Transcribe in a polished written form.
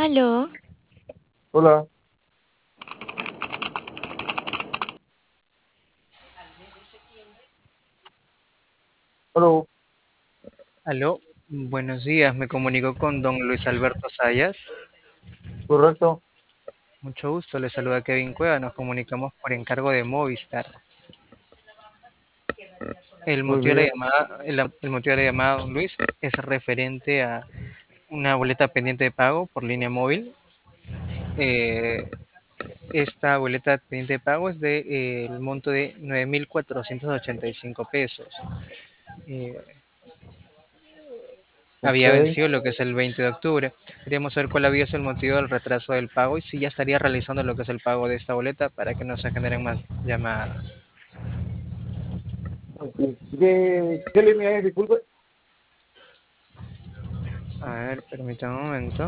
Aló, Hola, hola, Aló, buenos días, me comunico con don Luis Alberto Sayas. correcto, Mucho gusto, le saluda Kevin Cueva, nos comunicamos por encargo de Movistar. El muy motivo de la bien. llamada, el motivo de la llamada, don Luis, es referente a una boleta pendiente de pago por línea móvil. Eh, Esta boleta pendiente de pago es de el monto de 9.485 pesos. Eh, Ok, Había vencido lo que es el 20 de octubre. Queríamos saber cuál había sido el motivo del retraso del pago y si ya estaría realizando lo que es el pago de esta boleta para que no se generen más llamadas. ok. ¿Qué línea es? Disculpe. A ver, permítame un momento.